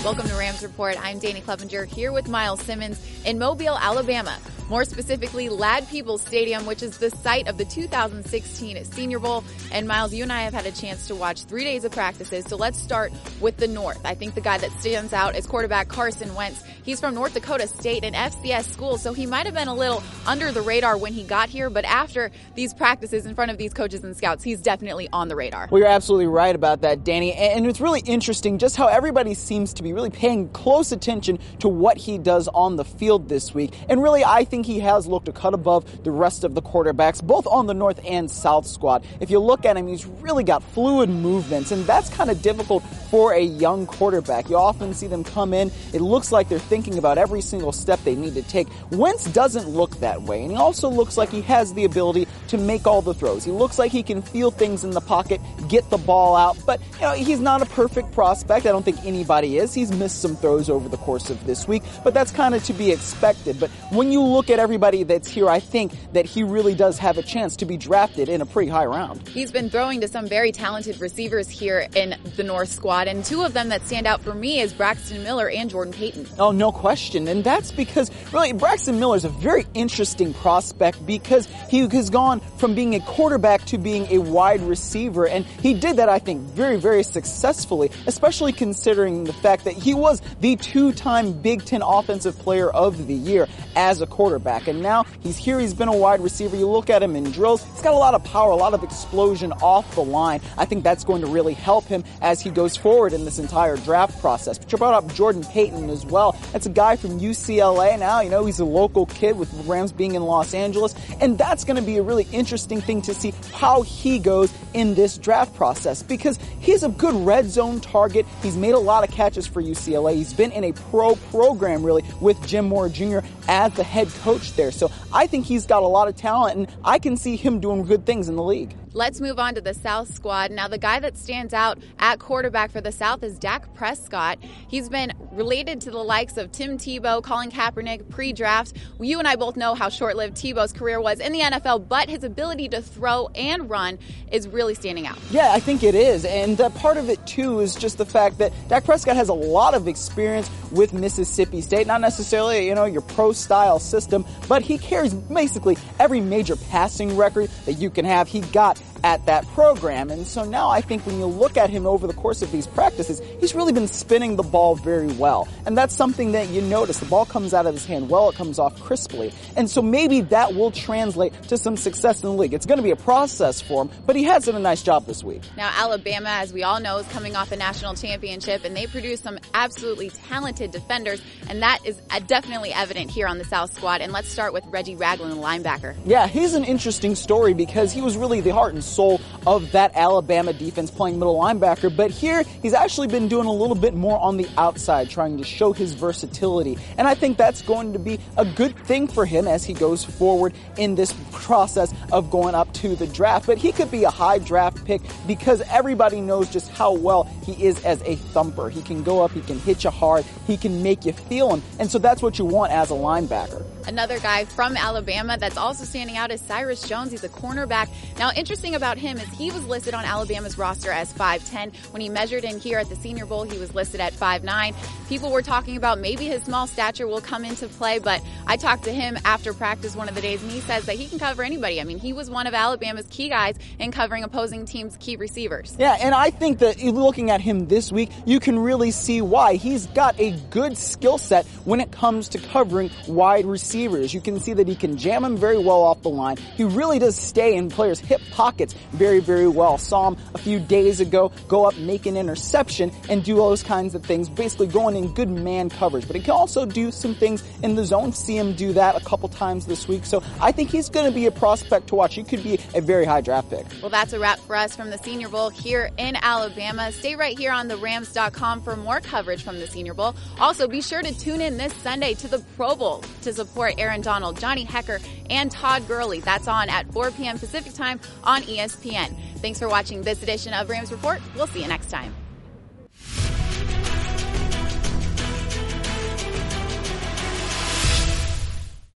Welcome to Rams Report. I'm Danny Clevenger here with Miles Simmons in Mobile, Alabama. More specifically, Ladd-Peebles Stadium, which is the site of the 2016 Senior Bowl. And Miles, you and I have had a chance to watch 3 days of practices. So let's start with the North. I think the guy that stands out is quarterback Carson Wentz. He's from North Dakota State, an FCS school, so he might have been a little under the radar when he got here. But after these practices in front of these coaches and scouts, he's definitely on the radar. Well, you're absolutely right about that, Danny. And it's really interesting just how everybody seems to be really paying close attention to what he does on the field this week. And really, I think he has looked a cut above the rest of the quarterbacks, both on the North and South squad. If you look at him, he's really got fluid movements, and that's kind of difficult for a young quarterback. You often see them come in, it looks like they're thinking about every single step they need to take. Wentz doesn't look that way, and he also looks like he has the ability to make all the throws. He looks like he can feel things in the pocket, get the ball out, but he's not a perfect prospect. I don't think anybody is. He's missed some throws over the course of this week, but that's kind of to be expected. But when you look at everybody that's here, I think that he really does have a chance to be drafted in a pretty high round. He's been throwing to some very talented receivers here in the North squad, and two of them that stand out for me is Braxton Miller and Jordan Payton. Oh, no question. And that's because really Braxton Miller is a very interesting prospect because he has gone from being a quarterback to being a wide receiver, and he did that, I think, very, very successfully, especially considering the fact that he was the two-time Big Ten Offensive Player of the Year as a quarterback. And now he's here, he's been a wide receiver. You look at him in drills, he's got a lot of power, a lot of explosion off the line. I think that's going to really help him as he goes forward in this entire draft process. But you brought up Jordan Payton as well. That's a guy from UCLA now. He's a local kid with the Rams being in Los Angeles. And that's going to be a really interesting thing to see how he goes in this draft process because he's a good red zone target. He's made a lot of catches for UCLA. He's been in a pro program really with Jim Moore Jr. as the head coach there. So I think he's got a lot of talent, and I can see him doing good things in the league. Let's move on to the South squad. Now, the guy that stands out at quarterback for the South is Dak Prescott. He's been related to the likes of Tim Tebow, Colin Kaepernick pre-draft. You and I both know how short-lived Tebow's career was in the NFL, but his ability to throw and run is really standing out. Yeah, I think it is. And part of it, too, is just the fact that Dak Prescott has a lot of experience with Mississippi State. Not necessarily, your pro-style system, but he carries basically every major passing record that you can have. He got at that program. And so now I think when you look at him over the course of these practices, he's really been spinning the ball very well. And that's something that you notice. The ball comes out of his hand well, it comes off crisply. And so maybe that will translate to some success in the league. It's going to be a process for him, but he has done a nice job this week. Now, Alabama, as we all know, is coming off a national championship, and they produce some absolutely talented defenders, and that is definitely evident here on the South squad. And let's start with Reggie Ragland, the linebacker. Yeah, he's an interesting story because he was really the heart and soul of that Alabama defense playing middle linebacker, but here he's actually been doing a little bit more on the outside, trying to show his versatility, and I think that's going to be a good thing for him as he goes forward in this process of going up to the draft. But he could be a high draft pick because everybody knows just how well he is as a thumper. He can go up, he can hit you hard, he can make you feel him, and so that's what you want as a linebacker. Another guy from Alabama that's also standing out is Cyrus Jones. He's a cornerback. Now, interesting about him is he was listed on Alabama's roster as 5'10". When he measured in here at the Senior Bowl, he was listed at 5'9". People were talking about maybe his small stature will come into play, but I talked to him after practice one of the days, and he says that he can cover anybody. I mean, he was one of Alabama's key guys in covering opposing teams' key receivers. Yeah, and I think that looking at him this week, you can really see why. He's got a good skill set when it comes to covering wide receivers. You can see that he can jam him very well off the line. He really does stay in players' hip pockets very, very well. Saw him a few days ago go up, make an interception, and do those kinds of things, basically going in good man coverage. But he can also do some things in the zone. See him do that a couple times this week. So I think he's going to be a prospect to watch. He could be a very high draft pick. Well, that's a wrap for us from the Senior Bowl here in Alabama. Stay right here on therams.com for more coverage from the Senior Bowl. Also, be sure to tune in this Sunday to the Pro Bowl to support Aaron Donald, Johnny Hekker, and Todd Gurley. That's on at 4 p.m. Pacific time on ESPN. Thanks for watching this edition of Rams Report. We'll see you next time.